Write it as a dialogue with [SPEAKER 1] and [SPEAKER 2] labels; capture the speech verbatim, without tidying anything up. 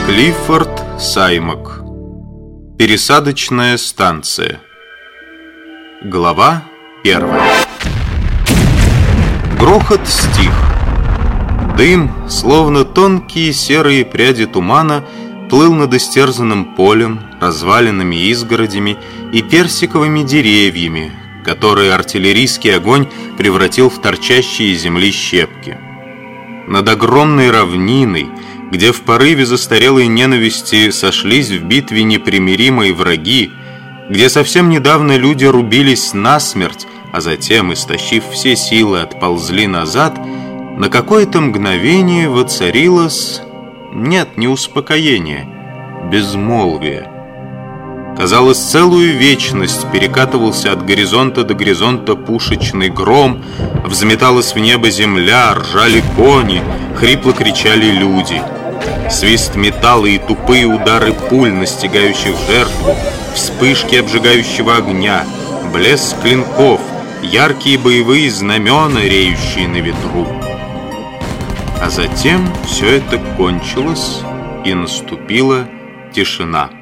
[SPEAKER 1] Клиффорд Саймак. Пересадочная станция. Глава первая. Грохот стих. Дым, словно тонкие серые пряди тумана, плыл над истерзанным полем, разваленными изгородями и персиковыми деревьями, которые артиллерийский огонь превратил в торчащие из земли щепки. Над огромной равниной, где в порыве застарелой ненависти сошлись в битве непримиримые враги, где совсем недавно люди рубились насмерть, а затем, истощив все силы, отползли назад, на какое-то мгновение воцарилось, нет, не успокоение, безмолвие. Казалось, целую вечность перекатывался от горизонта до горизонта пушечный гром, взметалась в небо земля, ржали кони, хрипло кричали люди. Свист металла и тупые удары пуль, настигающих жертву, вспышки обжигающего огня, блеск клинков, яркие боевые знамена, реющие на ветру. А затем все это кончилось, и наступила тишина.